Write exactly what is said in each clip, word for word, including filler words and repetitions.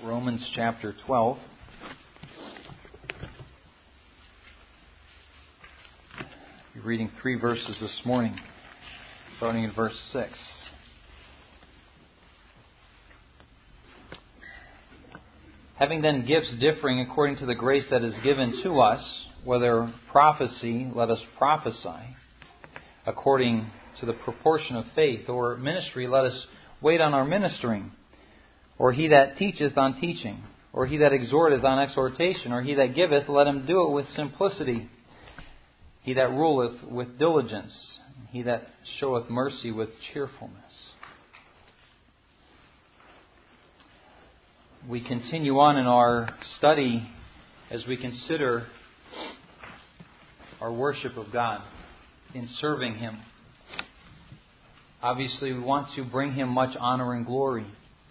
Romans chapter twelve. We're reading three verses this morning, starting in verse six. Having then gifts differing according to the grace that is given to us, whether prophecy, let us prophesy, according to the proportion of faith, or ministry, let us wait on our ministering, or he that teacheth on teaching, or he that exhorteth on exhortation, or he that giveth, let him do it with simplicity. He that ruleth with diligence, he that showeth mercy with cheerfulness. We continue on in our study as we consider our worship of God in serving Him. Obviously, we want to bring Him much honor and glory.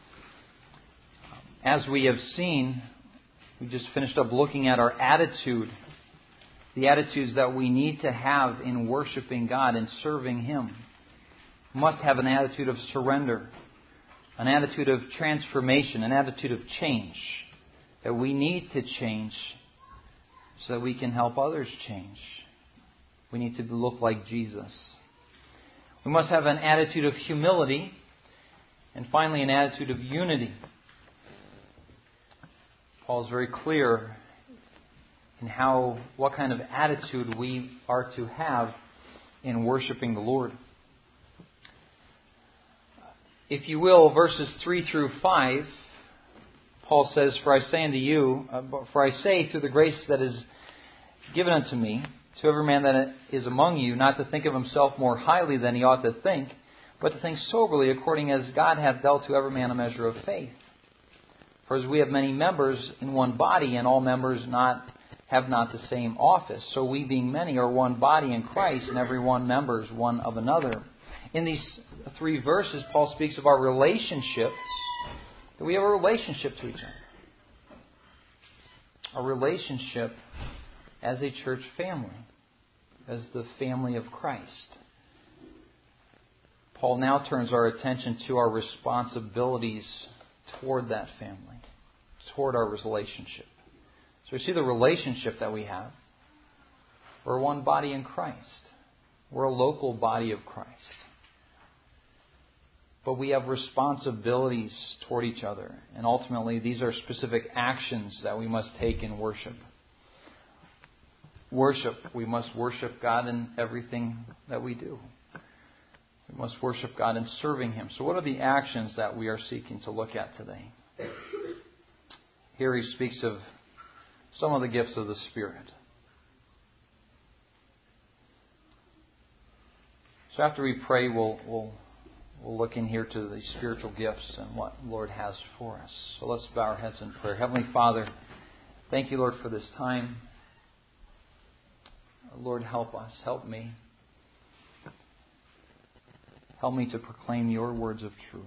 As we have seen, we just finished up looking at our attitude, the attitudes that we need to have in worshiping God and serving Him. We must have an attitude of surrender, an attitude of transformation, an attitude of change, that we need to change so that we can help others change. We need to look like Jesus. We must have an attitude of humility, and finally an attitude of unity. Paul is very clear in how, what kind of attitude we are to have in worshiping the Lord. If you will, verses three through five, Paul says, For I say unto you, uh, for I say through the grace that is given unto me, to every man that is among you, not to think of himself more highly than he ought to think, but to think soberly, according as God hath dealt to every man a measure of faith. For as we have many members in one body, and all members not have not the same office, so we being many are one body in Christ, and every one members one of another. In these three verses, Paul speaks of our relationship, that we have a relationship to each other. A relationship as a church family, as the family of Christ. Paul now turns our attention to our responsibilities toward that family, toward our relationship. So we see the relationship that we have. We're one body in Christ. We're a local body of Christ. But we have responsibilities toward each other. And ultimately, these are specific actions that we must take in worship. Worship. We must worship God in everything that we do. We must worship God in serving Him. So what are the actions that we are seeking to look at today? Here he speaks of some of the gifts of the Spirit. So after we pray, we'll, we'll, we'll look in here to the spiritual gifts and what the Lord has for us. So let's bow our heads in prayer. Heavenly Father, thank you, Lord, for this time. Lord, help us. Help me. Help me to proclaim your words of truth.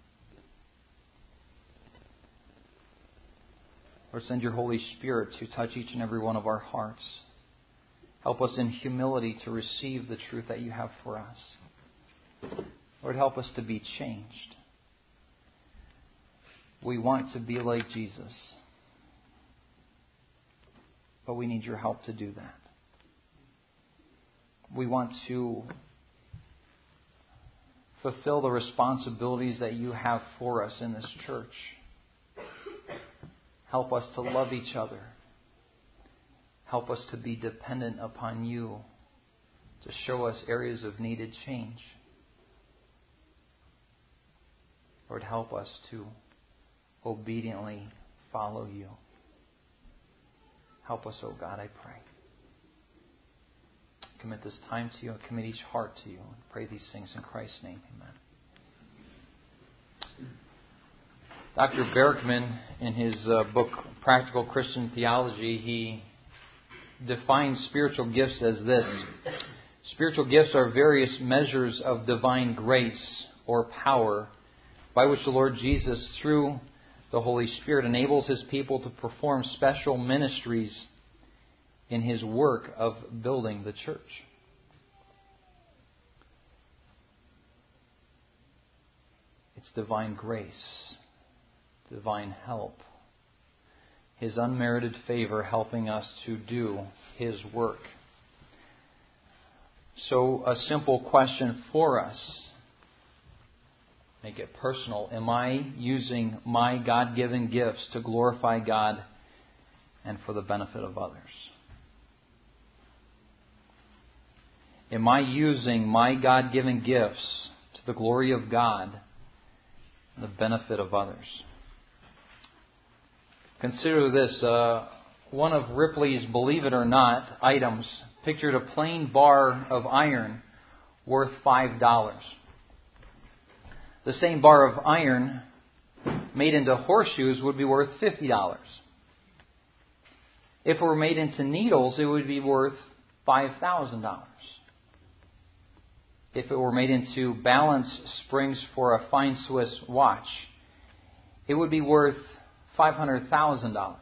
Lord, send your Holy Spirit to touch each and every one of our hearts. Help us in humility to receive the truth that you have for us. Lord, help us to be changed. We want to be like Jesus, but we need your help to do that. We want to fulfill the responsibilities that you have for us in this church. Help us to love each other. Help us to be dependent upon you to show us areas of needed change. Lord, help us to obediently follow you. Help us, O God, I pray. Commit this time to you and commit each heart to you. And pray these things in Christ's name. Amen. Doctor Berkman, in his uh, book Practical Christian Theology, he defines spiritual gifts as this. Spiritual gifts are various measures of divine grace or power by which the Lord Jesus, through the Holy Spirit, enables His people to perform special ministries in His work of building the church. It's divine grace. divine help. His unmerited favor helping us to do His work. So a simple question for us. Make it personal. Am I using my God-given gifts to glorify God and for the benefit of others? Am I using my God-given gifts to the glory of God and the benefit of others? Consider this. Uh, one of Ripley's Believe It or Not items pictured a plain bar of iron worth five dollars. The same bar of iron made into horseshoes would be worth fifty dollars. If it were made into needles, it would be worth five thousand dollars. If it were made into balance springs for a fine Swiss watch, it would be worth five hundred thousand dollars.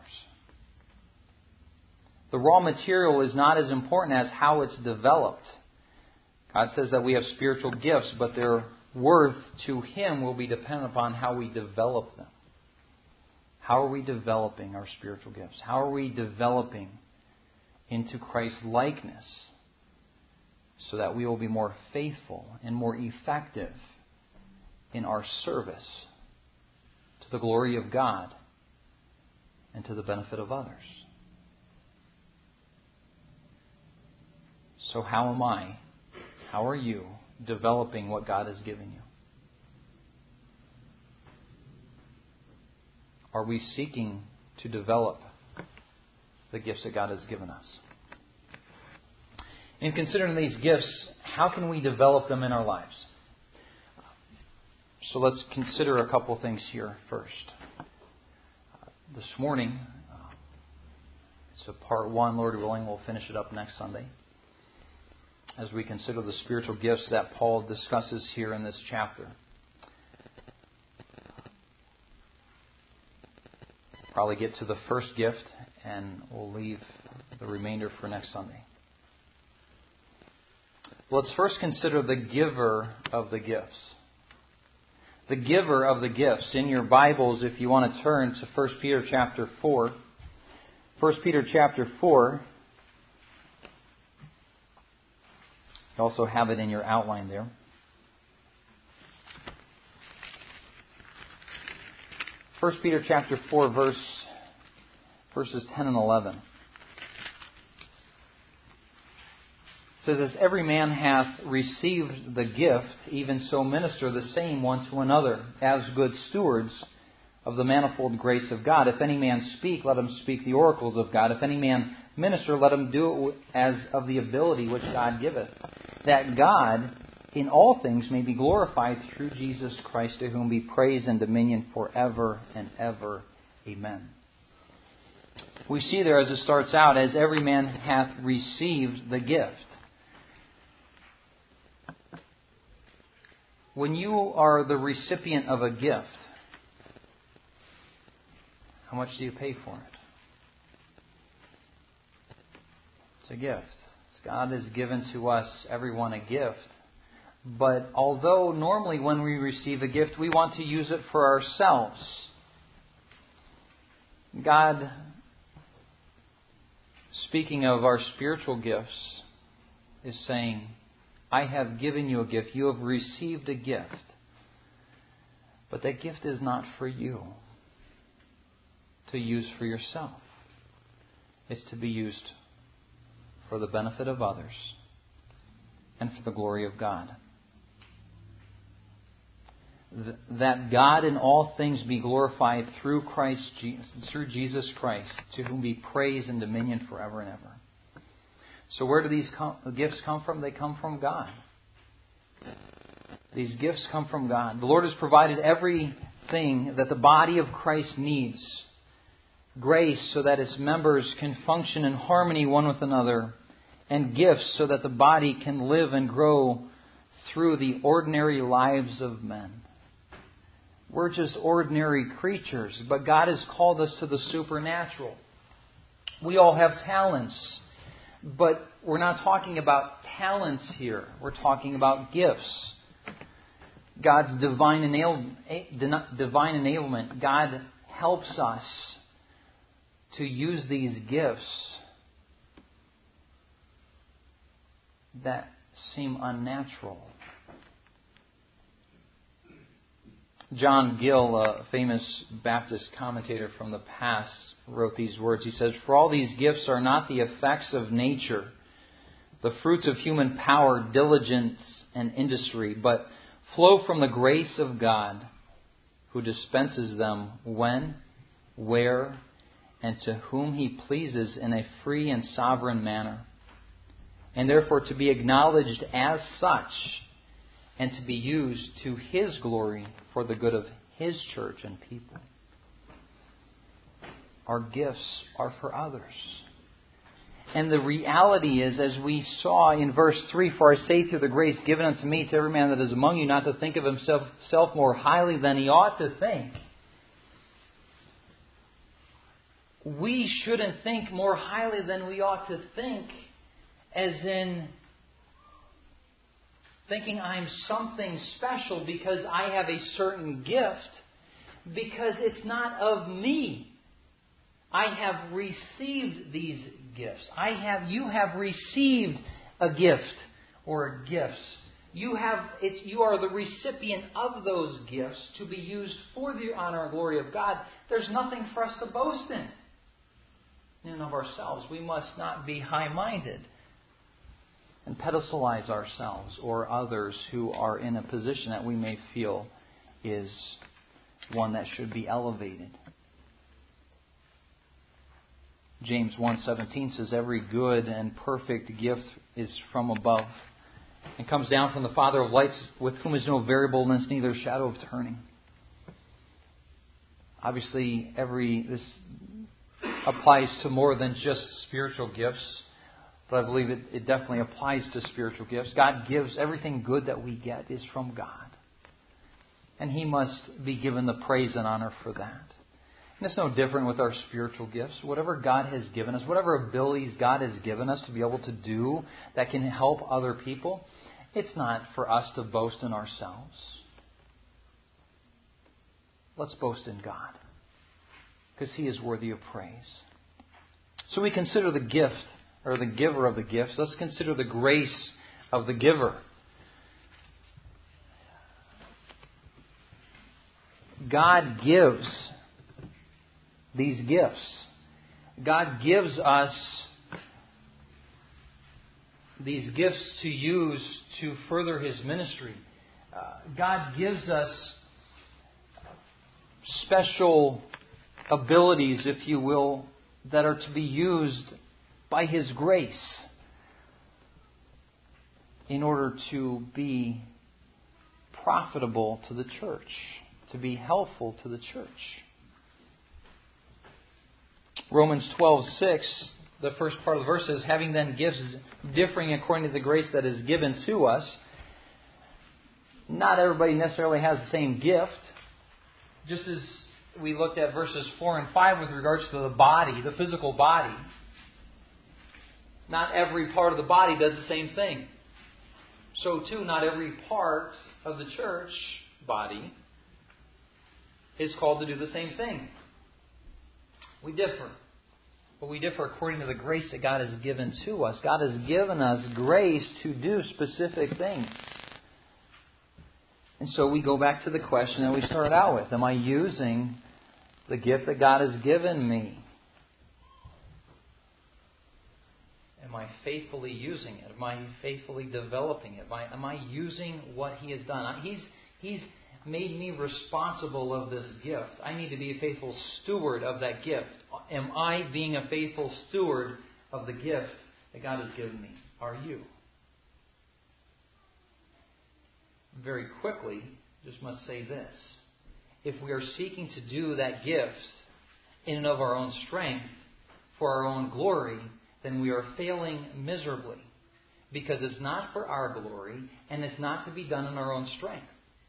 The raw material is not as important as how it's developed. God says that we have spiritual gifts, but their worth to Him will be dependent upon how we develop them. How are we developing our spiritual gifts? How are we developing into Christ's likeness so that we will be more faithful and more effective in our service to the glory of God and to the benefit of others? So how am I, how are you developing what God has given you? Are we seeking to develop the gifts that God has given us? In considering these gifts, how can we develop them in our lives? So let's consider a couple things here first. This morning, uh, it's a part one. Lord willing, we'll finish it up next Sunday as we consider the spiritual gifts that Paul discusses here in this chapter. Probably get to the first gift, and we'll leave the remainder for next Sunday. Let's first consider the giver of the gifts. The giver of the gifts. In your Bibles, if you want to turn to First Peter chapter four. First Peter chapter four. You also have it in your outline there. First Peter chapter four, verse verses ten and eleven. It says, as every man hath received the gift, even so minister the same one to another, as good stewards of the manifold grace of God. If any man speak, let him speak the oracles of God. If any man minister, let him do it as of the ability which God giveth, that God in all things may be glorified through Jesus Christ, to whom be praise and dominion forever and ever. Amen. We see there as it starts out, as every man hath received the gift. When you are the recipient of a gift, how much do you pay for it? It's a gift. God has given to us, everyone, a gift. But although normally when we receive a gift, we want to use it for ourselves, God, speaking of our spiritual gifts, is saying, I have given you a gift. You have received a gift. But that gift is not for you to use for yourself. It's to be used for the benefit of others and for the glory of God. That God in all things be glorified through Christ, through Jesus Christ, to whom be praise and dominion forever and ever. So where do these gifts come from? They come from God. These gifts come from God. The Lord has provided everything that the body of Christ needs. Grace so that its members can function in harmony one with another. And gifts so that the body can live and grow through the ordinary lives of men. We're just ordinary creatures, but God has called us to the supernatural. We all have talents. But we're not talking about talents here. We're talking about gifts. God's divine, enable, divine enablement. God helps us to use these gifts that seem unnatural. John Gill, a famous Baptist commentator from the past, wrote these words. He says, "For all these gifts are not the effects of nature, the fruits of human power, diligence, and industry, but flow from the grace of God, who dispenses them when, where, and to whom He pleases in a free and sovereign manner, and therefore to be acknowledged as such, and to be used to His glory for the good of His church and people." Our gifts are for others. And the reality is, as we saw in verse three, "For I say through the grace given unto me to every man that is among you not to think of himself self more highly than he ought to think." We shouldn't think more highly than we ought to think, as in thinking I'm something special because I have a certain gift, because it's not of me. I have received these gifts. I have, you have received a gift or gifts. You have, it's, you are the recipient of those gifts to be used for the honor and glory of God. There's nothing for us to boast in, in and of ourselves. We must not be high-minded and pedestalize ourselves or others who are in a position that we may feel is one that should be elevated. James one seventeen says, "Every good and perfect gift is from above, and comes down from the Father of lights, with whom is no variableness, neither shadow of turning." Obviously, every this applies to more than just spiritual gifts, but I believe it, it definitely applies to spiritual gifts. God gives everything good that we get is from God, and He must be given the praise and honor for that. And it's no different with our spiritual gifts. Whatever God has given us, whatever abilities God has given us to be able to do that can help other people, it's not for us to boast in ourselves. Let's boast in God, because He is worthy of praise. So we consider the gift, or the giver of the gifts. Let's consider the grace of the giver. God gives these gifts. God gives us these gifts to use to further His ministry. Uh, God gives us special abilities, if you will, that are to be used by His grace in order to be profitable to the church, to be helpful to the church. Romans twelve six, the first part of the verse says, "Having then gifts differing according to the grace that is given to us." Not everybody necessarily has the same gift. Just as we looked at verses four and five with regards to the body, the physical body. Not every part of the body does the same thing. So too, not every part of the church body is called to do the same thing. We differ. But we differ according to the grace that God has given to us. God has given us grace to do specific things. And so we go back to the question that we started out with. Am I using the gift that God has given me? Am I faithfully using it? Am I faithfully developing it? Am I, am I using what He has done? He's, he's made me responsible of this gift. I need to be a faithful steward of that gift. Am I being a faithful steward of the gift that God has given me? Are you? Very quickly, just must say this. If we are seeking to do that gift in and of our own strength, for our own glory, then we are failing miserably. Because it's not for our glory, and it's not to be done in our own strength.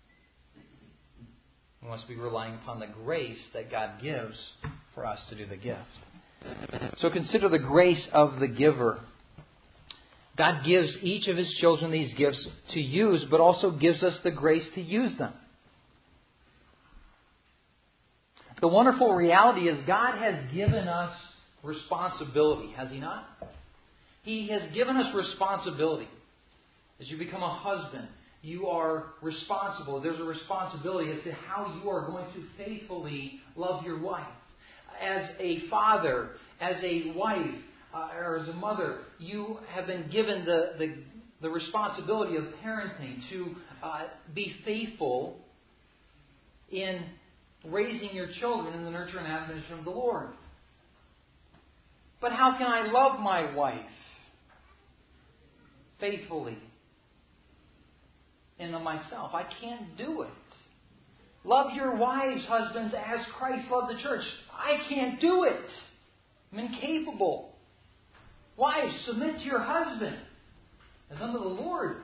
We must be relying upon the grace that God gives for us to do the gift. So consider the grace of the giver. God gives each of His children these gifts to use, but also gives us the grace to use them. The wonderful reality is God has given us responsibility, has He not? He has given us responsibility. As you become a husband, you are responsible. There's a responsibility as to how you are going to faithfully love your wife. As a father, as a wife, uh, or as a mother, you have been given the, the, the responsibility of parenting to uh, be faithful in raising your children in the nurture and admonition of the Lord. But how can I love my wife faithfully and of myself? I can't do it. Love your wives, husbands, as Christ loved the church. I can't do it. I'm incapable. Wives, submit to your husband as unto the Lord.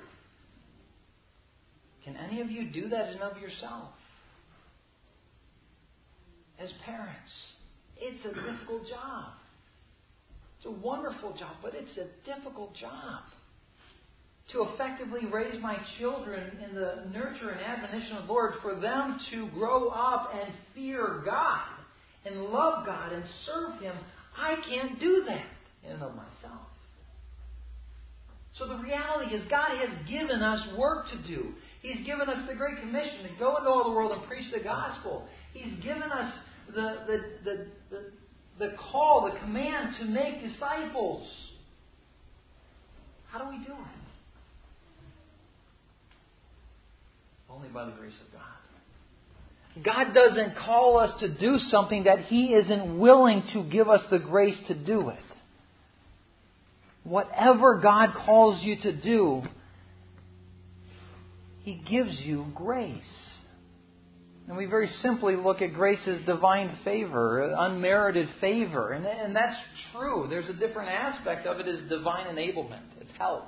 Can any of you do that in of yourself? As parents, it's a difficult job. It's a wonderful job, but it's a difficult job. To effectively raise my children in the nurture and admonition of the Lord, for them to grow up and fear God and love God and serve Him, I can't do that in and of myself. So the reality is God has given us work to do. He's given us the Great Commission to go into all the world and preach the gospel. He's given us the, the, the, the, the call, the command to make disciples. How do we do it? Only by the grace of God. God doesn't call us to do something that He isn't willing to give us the grace to do it. Whatever God calls you to do, He gives you grace. And we very simply look at grace as divine favor, unmerited favor. And, and that's true. There's a different aspect of it as divine enablement. It's help.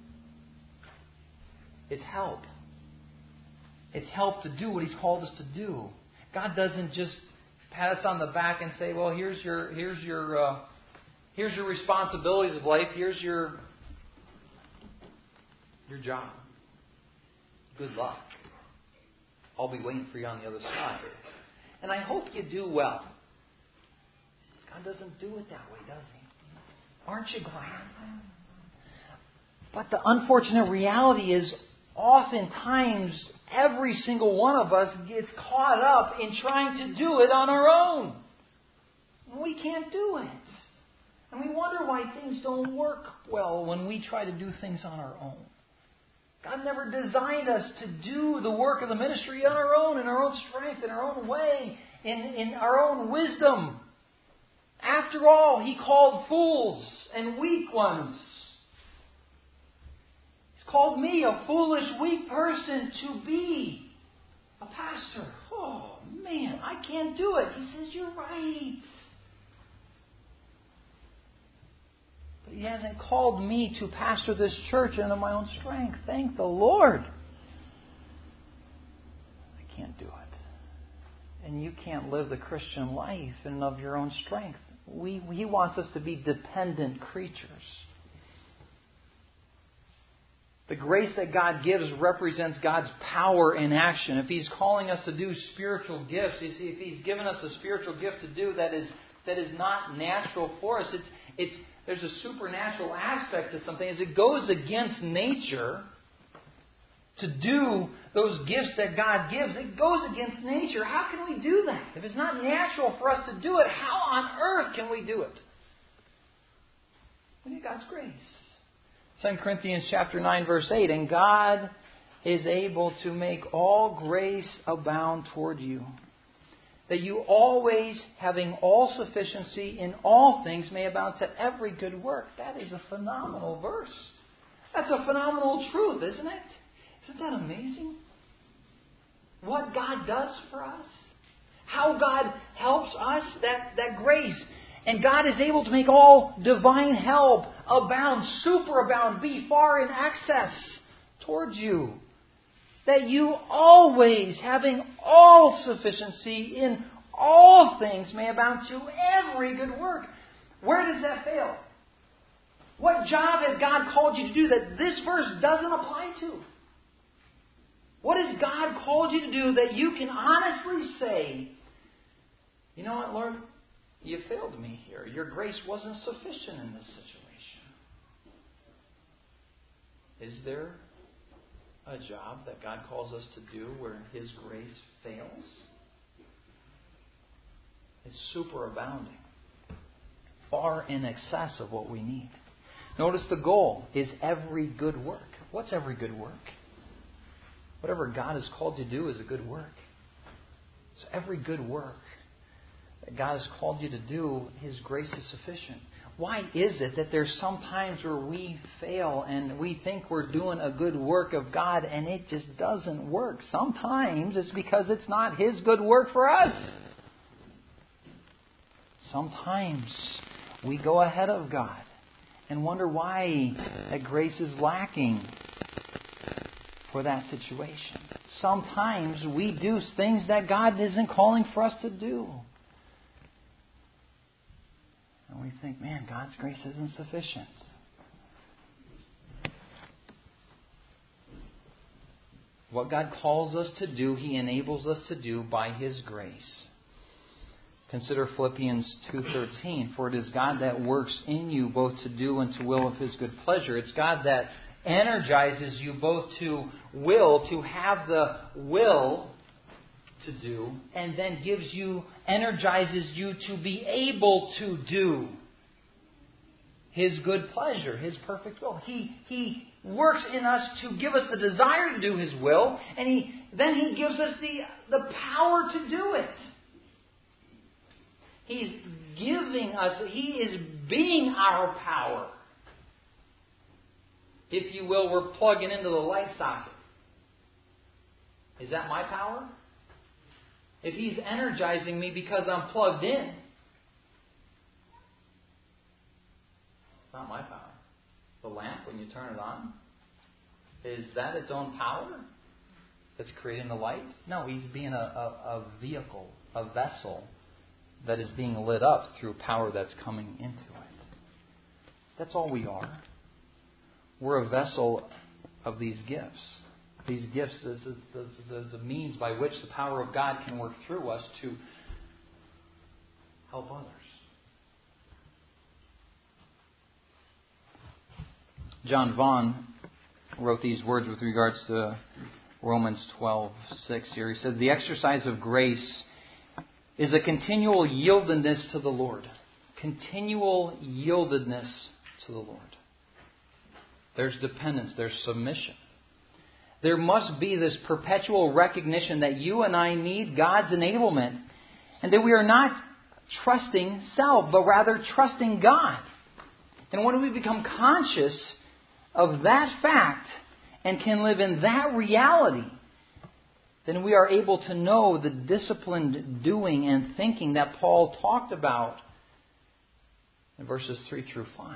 It's help. It's help to do what He's called us to do. God doesn't just pat us on the back and say, well, here's your here's your uh, here's your responsibilities of life. Here's your your job. Good luck. I'll be waiting for you on the other side. And I hope you do well. God doesn't do it that way, does He? Aren't you glad? But the unfortunate reality is, oftentimes, every single one of us gets caught up in trying to do it on our own. And we can't do it. And we wonder why things don't work well when we try to do things on our own. God never designed us to do the work of the ministry on our own, in our own strength, in our own way, in, in our own wisdom. After all, He called fools and weak ones. He's called me, a foolish, weak person, to be a pastor. Oh, man, I can't do it. He says, you're right. But He hasn't called me to pastor this church under my own strength. Thank the Lord. I can't do it. And you can't live the Christian life in and of your own strength. We, he wants us to be dependent creatures. The grace that God gives represents God's power in action. If He's calling us to do spiritual gifts, you see, if He's given us a spiritual gift to do that is that is not natural for us, it's it's there's a supernatural aspect to something. As it goes against nature to do those gifts that God gives, it goes against nature. How can we do that? If it's not natural for us to do it, how on earth can we do it? We need God's grace. Second Corinthians chapter nine, verse eight, and God is able to make all grace abound toward you, that you always, having all sufficiency in all things, may abound to every good work. That is a phenomenal verse. That's a phenomenal truth, isn't it? Isn't that amazing? What God does for us. How God helps us, that, that grace. And God is able to make all divine help abound, superabound, be far in excess towards you. That you always, having all sufficiency in all things, may abound to every good work. Where does that fail? What job has God called you to do that this verse doesn't apply to? What has God called you to do that you can honestly say, You know what, Lord? You failed me here. Your grace wasn't sufficient in this situation. Is there a job that God calls us to do where His grace fails? It's superabounding. Far in excess of what we need. Notice the goal is every good work. What's every good work? Whatever God has called you to do is a good work. So every good work that God has called you to do, His grace is sufficient. Why is it that there's some times where we fail and we think we're doing a good work of God and it just doesn't work? Sometimes it's because it's not His good work for us. Sometimes we go ahead of God and wonder why that grace is lacking for that situation. Sometimes we do things that God isn't calling for us to do. And we think, man, God's grace isn't sufficient. What God calls us to do, He enables us to do by His grace. Consider Philippians two thirteen. For it is God that works in you both to do and to will of His good pleasure. It's God that energizes you both to will, to have the will to do, and then gives you, energizes you to be able to do His good pleasure, His perfect will. He, he works in us to give us the desire to do His will, and he then He gives us the, the power to do it. He's giving us, He is being our power. If you will, we're plugging into the light socket. Is that my power? If He's energizing me because I'm plugged in, it's not my power. The lamp, when you turn it on, is that its own power that's creating the light? No, He's being a, a, a vehicle, a vessel that is being lit up through power that's coming into it. That's all we are. We're a vessel of these gifts. These gifts is, is, is, is a means by which the power of God can work through us to help others. John Vaughn wrote these words with regards to Romans twelve six here. He said, the exercise of grace is a continual yieldedness to the Lord. Continual yieldedness to the Lord. There's dependence. There's submission. There must be this perpetual recognition that you and I need God's enablement, and that we are not trusting self, but rather trusting God. And when we become conscious of that fact and can live in that reality, then we are able to know the disciplined doing and thinking that Paul talked about in verses three through five.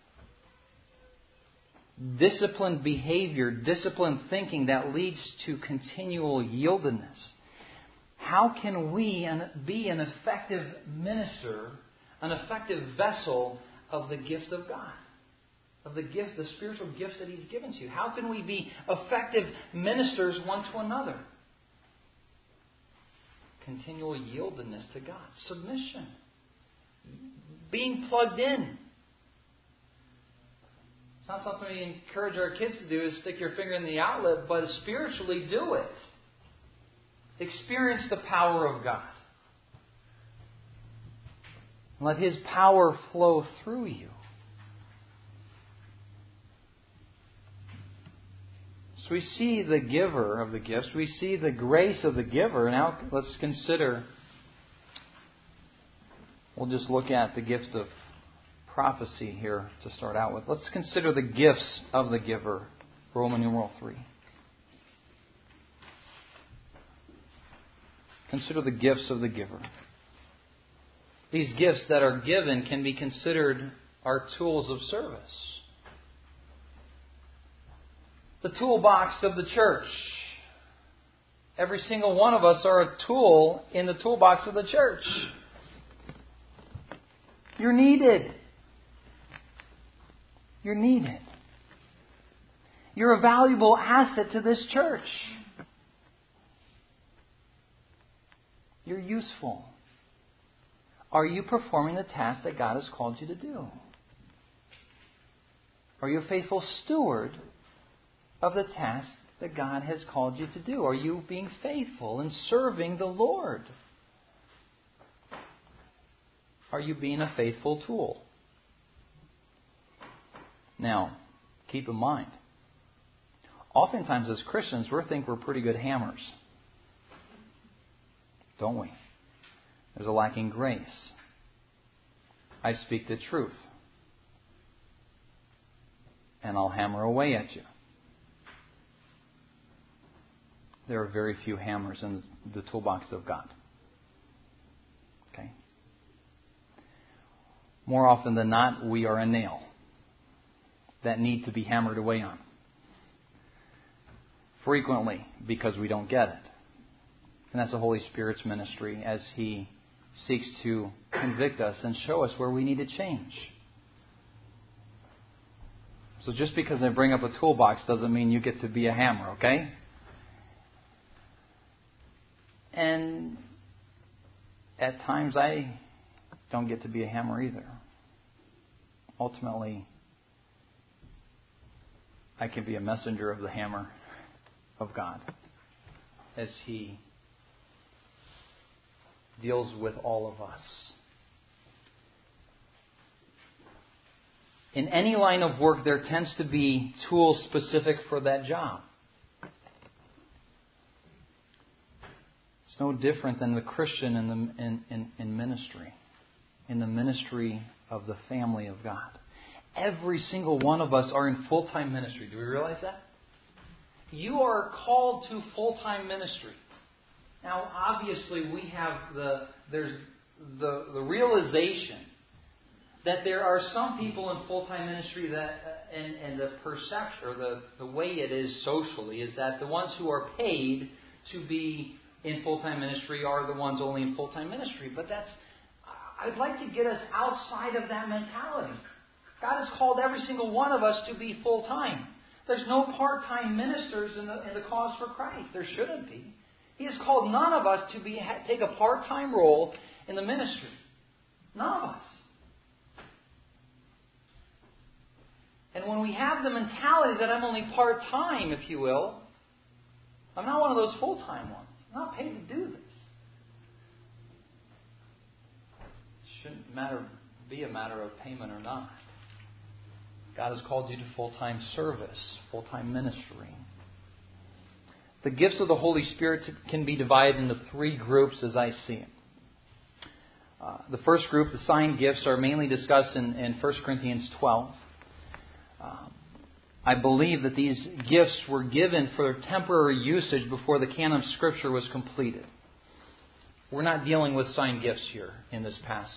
Disciplined behavior, disciplined thinking that leads to continual yieldedness. How can we be an effective minister, an effective vessel of the gift of God? Of the gift, the spiritual gifts that He's given to you. How can we be effective ministers one to another? Continual yieldedness to God. Submission. Being plugged in. It's not something we encourage our kids to do, is stick your finger in the outlet, but spiritually do it. Experience the power of God. Let His power flow through you. So we see the giver of the gifts. We see the grace of the giver. Now let's consider, we'll just look at the gift of prophecy here to start out with. Let's consider the gifts of the giver. Roman numeral three. Consider the gifts of the giver. These gifts that are given can be considered our tools of service. The toolbox of the church. Every single one of us are a tool in the toolbox of the church. You're needed. You're needed. You're a valuable asset to this church. You're useful. Are you performing the task that God has called you to do? Are you a faithful steward of the task that God has called you to do? Are you being faithful in serving the Lord? Are you being a faithful tool? Now, keep in mind, oftentimes as Christians, we think we're pretty good hammers. Don't we? There's a lacking grace. I speak the truth. And I'll hammer away at you. There are very few hammers in the toolbox of God. Okay? More often than not, we are a nail that need to be hammered away on. Frequently, because we don't get it. And that's the Holy Spirit's ministry as He seeks to convict us and show us where we need to change. So just because I bring up a toolbox doesn't mean you get to be a hammer, okay? And at times I don't get to be a hammer either. Ultimately, I can be a messenger of the hammer of God as He deals with all of us. In any line of work, there tends to be tools specific for that job. It's no different than the Christian in, the, in, in, in ministry, in the ministry of the family of God. Every single one of us are in full-time ministry. Do we realize that? You are called to full-time ministry. Now, obviously, we have the there's the the realization that there are some people in full-time ministry that, uh, and, and the perception, or the, the way it is socially, is that the ones who are paid to be in full-time ministry are the ones only in full-time ministry. But that's, I'd like to get us outside of that mentality. God has called every single one of us to be full-time. There's no part-time ministers in the, in the cause for Christ. There shouldn't be. He has called none of us to be take a part-time role in the ministry. None of us. And when we have the mentality that I'm only part-time, if you will, I'm not one of those full-time ones. I'm not paid to do this. It shouldn't matter, be a matter of payment or not. God has called you to full-time service, full-time ministry. The gifts of the Holy Spirit can be divided into three groups as I see it. Uh, the first group, the sign gifts, are mainly discussed in, in First Corinthians twelve. Um, I believe that these gifts were given for temporary usage before the canon of Scripture was completed. We're not dealing with sign gifts here in this passage.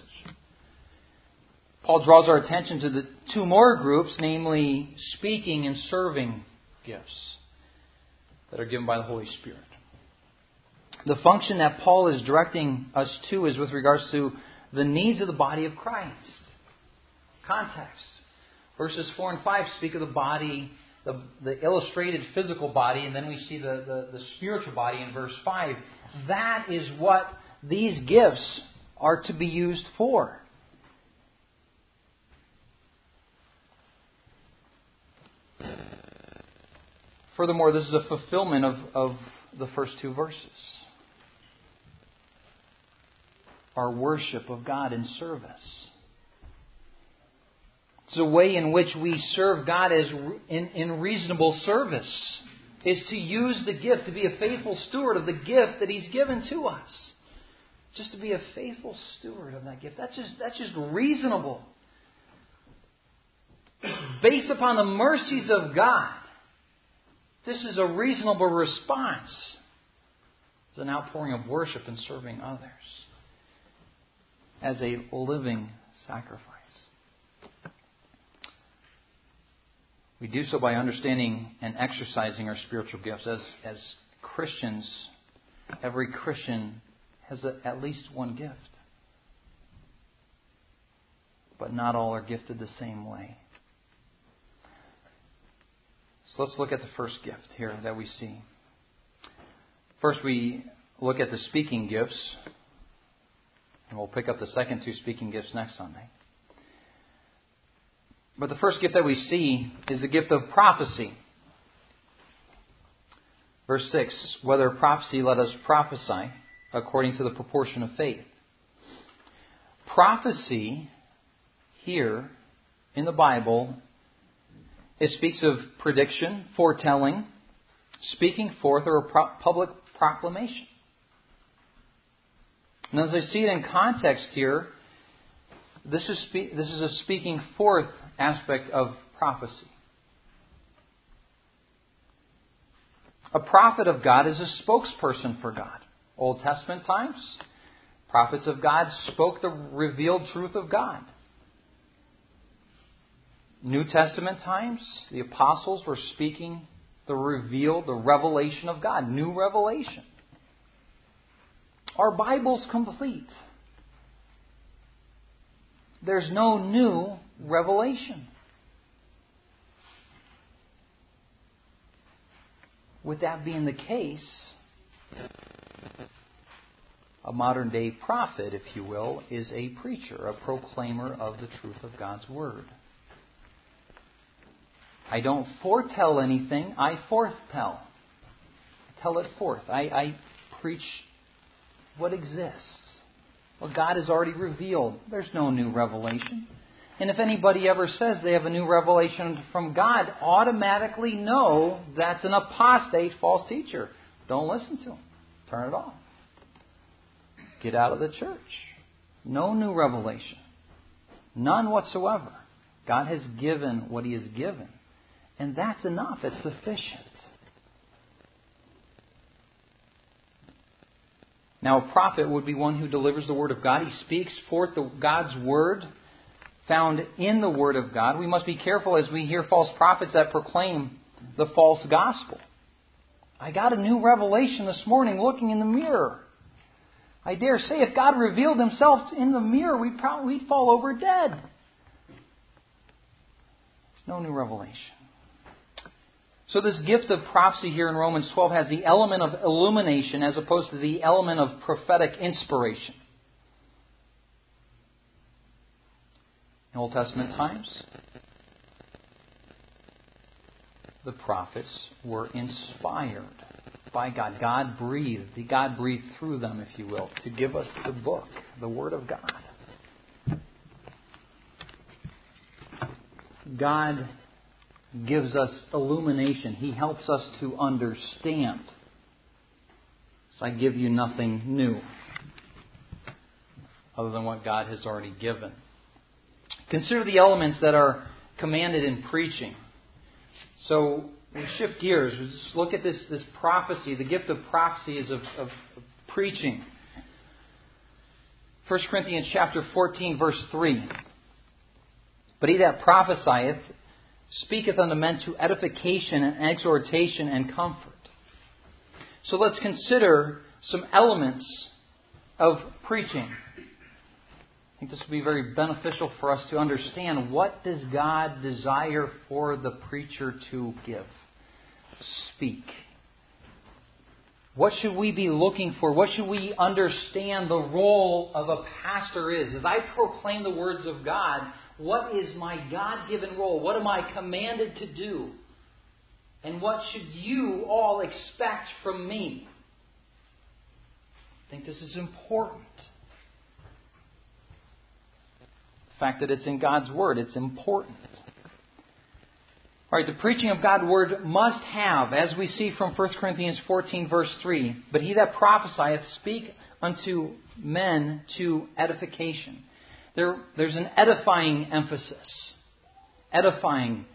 Paul draws our attention to the two more groups, namely speaking and serving gifts that are given by the Holy Spirit. The function that Paul is directing us to is with regards to the needs of the body of Christ. Context. Verses four and five speak of the body, the, the illustrated physical body, and then we see the, the, the spiritual body in verse five. That is what these gifts are to be used for. Furthermore, this is a fulfillment of, of the first two verses. Our worship of God in service. It's a way in which we serve God as in, in reasonable service. Is to use the gift, to be a faithful steward of the gift that He's given to us. Just to be a faithful steward of that gift. That's just, that's just reasonable. Based upon the mercies of God. This is a reasonable response. It's an outpouring of worship and serving others as a living sacrifice. We do so by understanding and exercising our spiritual gifts. As, as Christians, every Christian has a, at least one gift. But not all are gifted the same way. So let's look at the first gift here that we see. First we look at the speaking gifts. And we'll pick up the second two speaking gifts next Sunday. But the first gift that we see is the gift of prophecy. Verse six, whether prophecy, let us prophesy according to the proportion of faith. Prophecy here in the Bible, it speaks of prediction, foretelling, speaking forth, or a pro- public proclamation. And as I see it in context here, this is spe- this is a speaking forth aspect of prophecy. A prophet of God is a spokesperson for God. Old Testament times, prophets of God spoke the revealed truth of God. New Testament times, the apostles were speaking the revealed, the revelation of God, new revelation. Our Bible's complete. There's no new revelation. With that being the case, a modern day prophet, if you will, is a preacher, a proclaimer of the truth of God's Word. I don't foretell anything, I forthtell. I tell it forth. I, I preach what exists. What God has already revealed. There's no new revelation. And if anybody ever says they have a new revelation from God, automatically know that's an apostate false teacher. Don't listen to him. Turn it off. Get out of the church. No new revelation. None whatsoever. God has given what He has given. And that's enough. It's sufficient. Now, a prophet would be one who delivers the Word of God. He speaks forth the, God's Word found in the Word of God. We must be careful as we hear false prophets that proclaim the false gospel. I got a new revelation this morning looking in the mirror. I dare say if God revealed Himself in the mirror, we'd probably we'd fall over dead. There's no new revelation. So this gift of prophecy here in Romans twelve has the element of illumination as opposed to the element of prophetic inspiration. In Old Testament times, the prophets were inspired by God. God breathed. God breathed through them, if you will, to give us the book, the Word of God. God gives us illumination. He helps us to understand. So I give you nothing new other than what God has already given. Consider the elements that are commanded in preaching. So we shift gears. We just look at this, this prophecy. The gift of prophecy is of, of, of preaching. First Corinthians chapter fourteen, verse three. But he that prophesieth speaketh unto men to edification and exhortation and comfort. So let's consider some elements of preaching. I think this will be very beneficial for us to understand what does God desire for the preacher to give, speak. What should we be looking for? What should we understand the role of a pastor is? As I proclaim the words of God, what is my God-given role? What am I commanded to do? And what should you all expect from me? I think this is important. The fact that it's in God's Word, it's important. All right, the preaching of God's Word must have, as we see from First Corinthians fourteen, verse three, but he that prophesieth speak unto men to edification. There, there's an edifying emphasis. Edifying,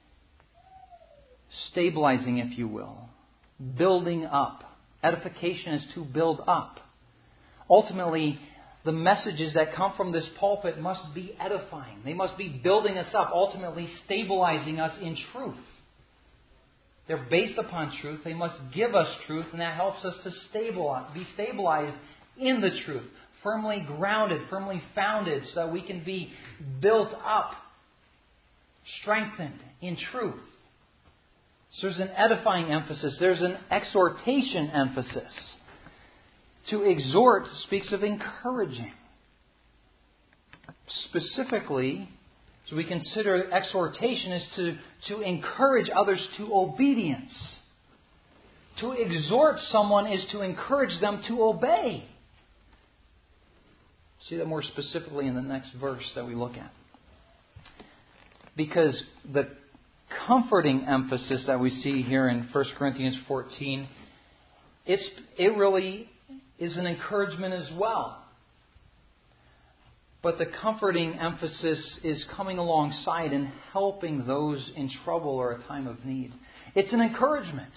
stabilizing, if you will. Building up. Edification is to build up. Ultimately, the messages that come from this pulpit must be edifying. They must be building us up, ultimately stabilizing us in truth. They're based upon truth. They must give us truth, and that helps us to stabilize, be stabilized in the truth. Firmly grounded, firmly founded, so that we can be built up, strengthened in truth. So there's an edifying emphasis. There's an exhortation emphasis. To exhort speaks of encouraging. specifically, as we consider exhortation, is to, to encourage others to obedience. To exhort someone is to encourage them to obey. See that more specifically in the next verse that we look at. Because the comforting emphasis that we see here in First Corinthians fourteen, it's, it really is an encouragement as well. But the comforting emphasis is coming alongside and helping those in trouble or a time of need. It's an encouragement.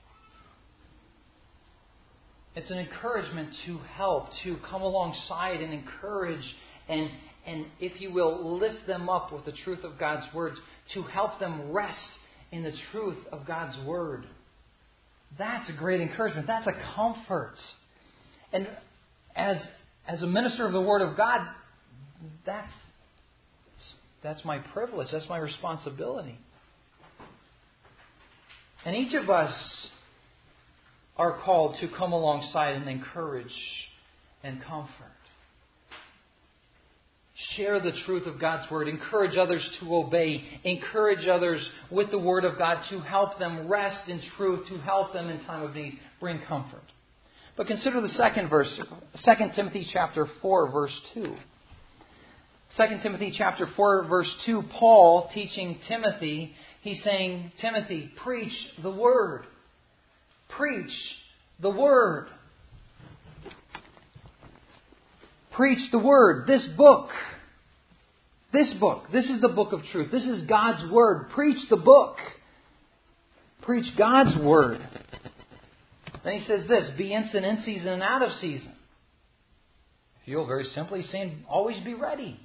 It's an encouragement to help, to come alongside and encourage and, and, if you will, lift them up with the truth of God's Word, to help them rest in the truth of God's Word. That's a great encouragement. That's a comfort. And as, as a minister of the Word of God, that's, that's my privilege. That's my responsibility. And each of us are called to come alongside and encourage and comfort. Share the truth of God's Word. Encourage others to obey. Encourage others with the Word of God to help them rest in truth, to help them in time of need. Bring comfort. But consider the second verse, Second Timothy chapter four, verse two. Second Timothy chapter four, verse two, Paul teaching Timothy, he's saying, Timothy, preach the Word. Preach the Word. Preach the Word. This book. This book. This is the book of truth. This is God's Word. Preach the book. Preach God's Word. Then he says this, be instant in season and out of season. If you'll, very simply saying, always be ready.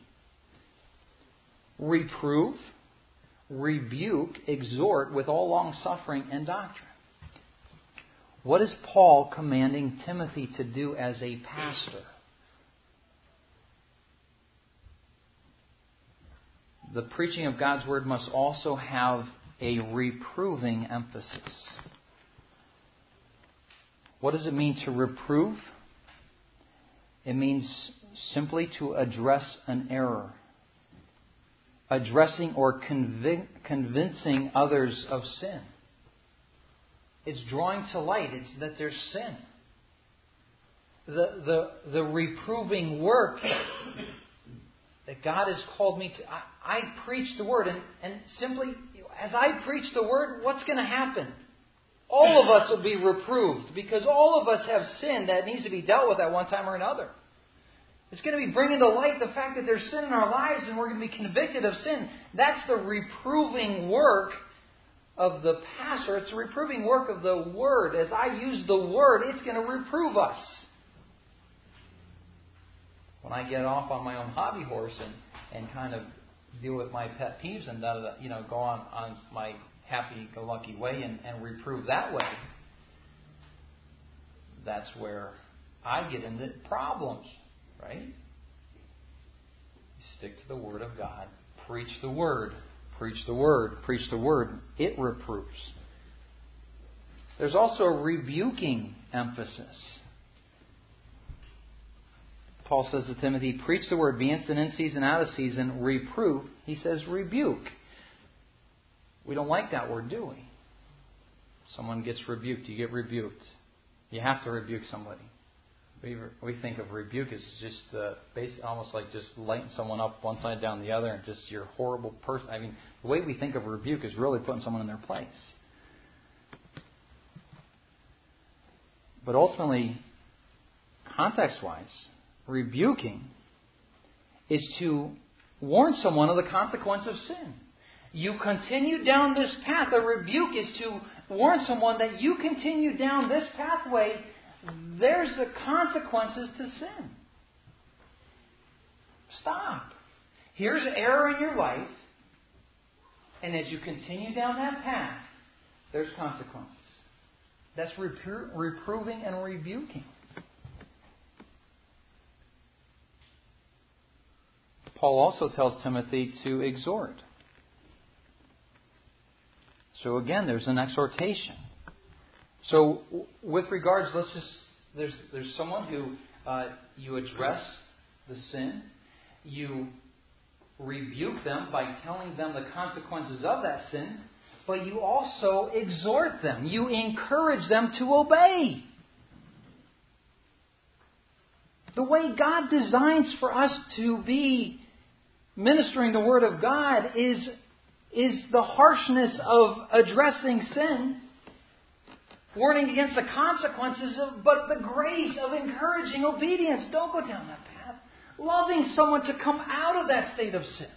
Reprove, rebuke, exhort with all long suffering and doctrine. What is Paul commanding Timothy to do as a pastor? The preaching of God's Word must also have a reproving emphasis. What does it mean to reprove? It means simply to address an error. Addressing or convic- convincing others of sin. It's drawing to light. It's that there's sin. The, the, the reproving work that God has called me to. I, I preach the Word. And, and simply, as I preach the Word, what's going to happen? All of us will be reproved. Because all of us have sin that needs to be dealt with at one time or another. It's going to be bringing to light the fact that there's sin in our lives and we're going to be convicted of sin. That's the reproving work of the pastor. It's the reproving work of the Word. As I use the Word, it's going to reprove us. When I get off on my own hobby horse and, and kind of deal with my pet peeves and da, da, da, you know, go on, on my happy-go-lucky way and, and reprove that way, that's where I get into problems, right? You stick to the Word of God. Preach the Word. Preach the Word. Preach the Word. It reproves. There's also a rebuking emphasis. Paul says to Timothy, preach the Word, be instant in season, out of season, reprove. He says rebuke. We don't like that word, do we? Someone gets rebuked, you get rebuked. You have to rebuke somebody. We, we think of rebuke as just uh, basically almost like just lighting someone up one side down the other and just you're a horrible person. I mean, the way we think of rebuke is really putting someone in their place. But ultimately, context-wise, rebuking is to warn someone of the consequence of sin. You continue down this path. A rebuke is to warn someone that you continue down this pathway, there's the consequences to sin. Stop. Here's error in your life, and as you continue down that path, there's consequences. That's repro- reproving and rebuking. Paul also tells Timothy to exhort. So again, there's an exhortation. So with regards, let's just, there's there's someone who uh, you address the sin. you rebuke them by telling them the consequences of that sin, but you also exhort them. You encourage them to obey. The way God designs for us to be ministering the Word of God is, is the harshness of addressing sin, warning against the consequences, of, but the grace of encouraging obedience. Don't go down that path. Loving someone to come out of that state of sin.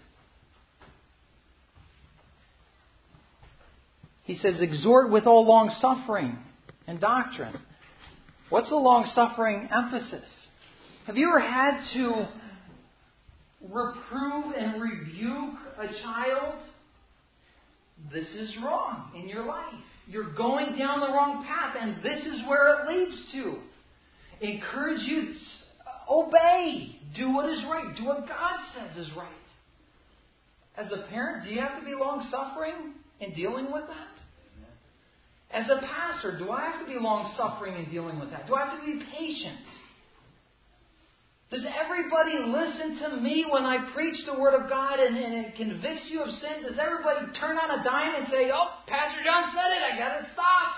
He says, exhort with all long suffering and doctrine. What's the long suffering emphasis? Have you ever had to reprove and rebuke a child? This is wrong in your life. You're going down the wrong path, and this is where it leads to. Encourage you, obey. Do what is right. Do what God says is right. As a parent, do you have to be long-suffering in dealing with that? As a pastor, do I have to be long-suffering in dealing with that? Do I have to be patient? Does everybody listen to me when I preach the Word of God and, and it convicts you of sin? Does everybody turn on a dime and say, oh, Pastor John said it, I got to stop?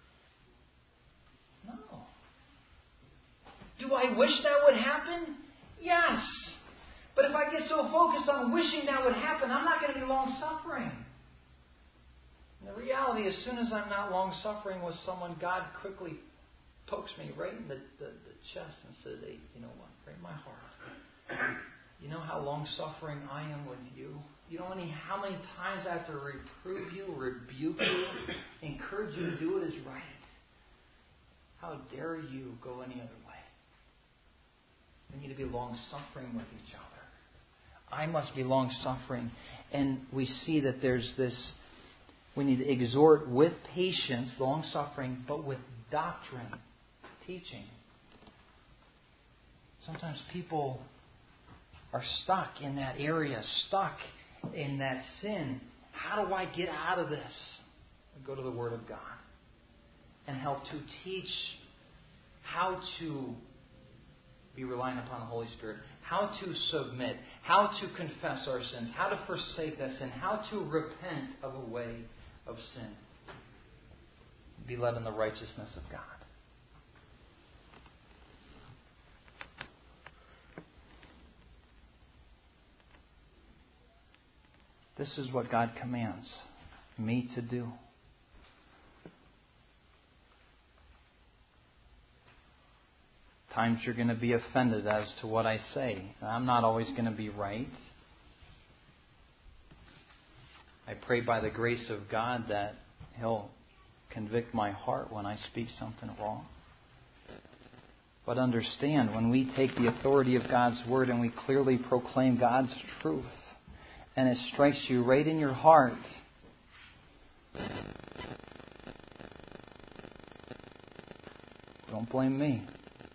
No. Do I wish that would happen? Yes. But if I get so focused on wishing that would happen, I'm not going to be long-suffering. And the reality, as soon as I'm not long-suffering with someone, God quickly pokes me right in the, the, the chest and says, hey, you know what? Right in my heart. You know how long-suffering I am with you? You know any, how many times I have to reprove you, rebuke you, encourage you to do what is right? How dare you go any other way? We need to be long-suffering with each other. I must be long-suffering. And we see that there's this, we need to exhort with patience, long-suffering, but with doctrine, teaching. Sometimes people are stuck in that area, stuck in that sin. How do I get out of this? I go to the Word of God and help to teach how to be reliant upon the Holy Spirit, how to submit, how to confess our sins, how to forsake that sin, how to repent of a way of sin. Be led in the righteousness of God. This is what God commands me to do. Times you're going to be offended as to what I say. I'm not always going to be right. I pray by the grace of God that He'll convict my heart when I speak something wrong. But understand, when we take the authority of God's Word and we clearly proclaim God's truth, and it strikes you right in your heart, don't blame me.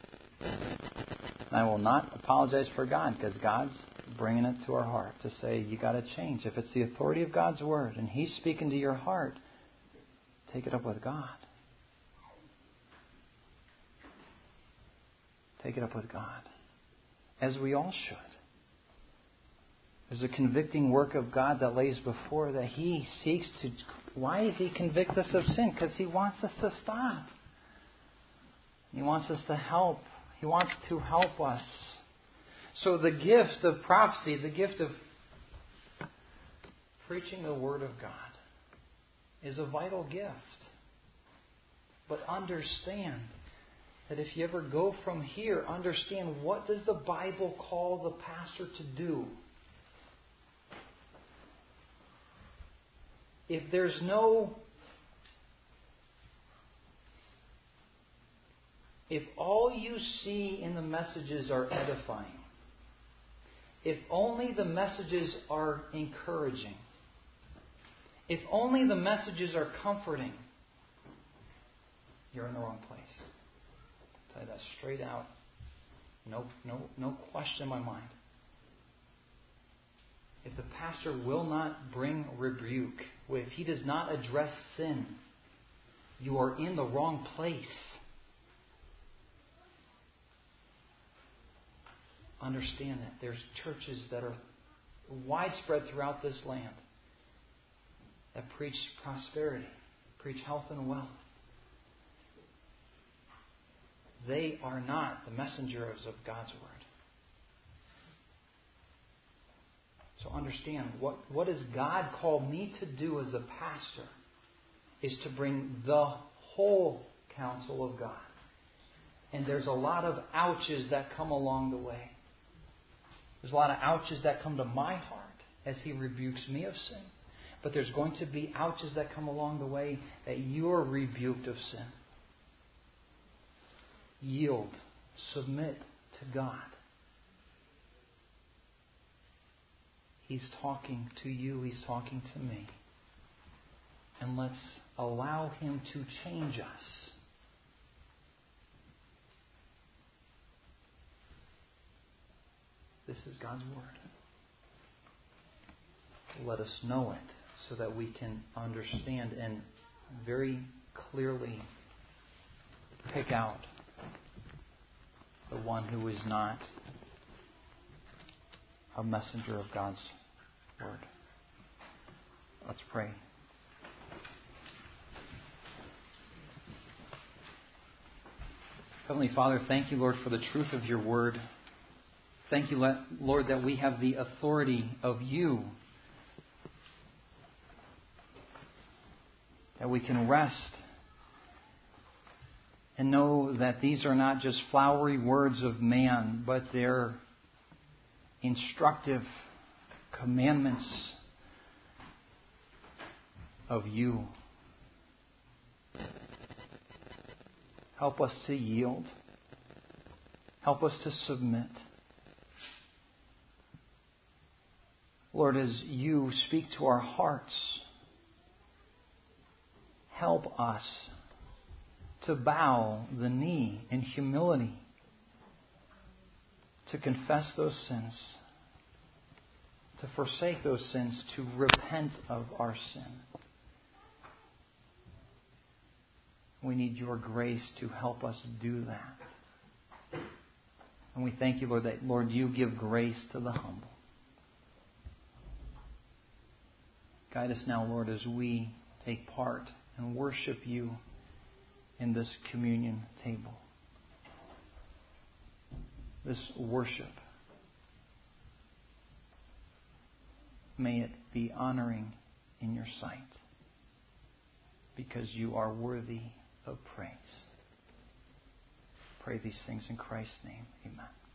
I will not apologize for God, because God's bringing it to our heart to say, you got to change. If it's the authority of God's Word and He's speaking to your heart, take it up with God. Take it up with God. As we all should. There's a convicting work of God that lays before that He seeks to... Why does He convict us of sin? Because He wants us to stop. He wants us to help. He wants to help us. So the gift of prophecy, the gift of preaching the Word of God, is a vital gift. But understand that if you ever go from here, understand, what does the Bible call the pastor to do? If there's no... If all you see in the messages are edifying, if only the messages are encouraging, if only the messages are comforting, you're in the wrong place. I'll tell you that straight out. No, no, no question in my mind. If the pastor will not bring rebuke, if he does not address sin, you are in the wrong place. understand that. There's churches that are widespread throughout this land that preach prosperity, preach health and wealth. They are not the messengers of God's Word. So understand, what, what has God called me to do as a pastor is to bring the whole counsel of God. And there's a lot of ouches that come along the way. There's a lot of ouches that come to my heart as He rebukes me of sin. But there's going to be ouches that come along the way that you're rebuked of sin. Yield. Submit to God. He's talking to you. He's talking to me. And let's allow Him to change us. This is God's Word. Let us know it so that we can understand and very clearly pick out the one who is not a messenger of God's Word. Let's pray. Heavenly Father, thank you, Lord, for the truth of your Word. Thank you, Lord, that we have the authority of you, that we can rest and know that these are not just flowery words of man, but they're instructive commandments of you. Help us to yield. Help us to submit. Lord, as you speak to our hearts, help us to bow the knee in humility, to confess those sins, to forsake those sins, to repent of our sin. We need your grace to help us do that. And we thank you, Lord, that, Lord, you give grace to the humble. Guide us now, Lord, as we take part and worship you in this communion table. This worship, may it be honoring in your sight, because you are worthy of praise. Pray these things in Christ's name. Amen.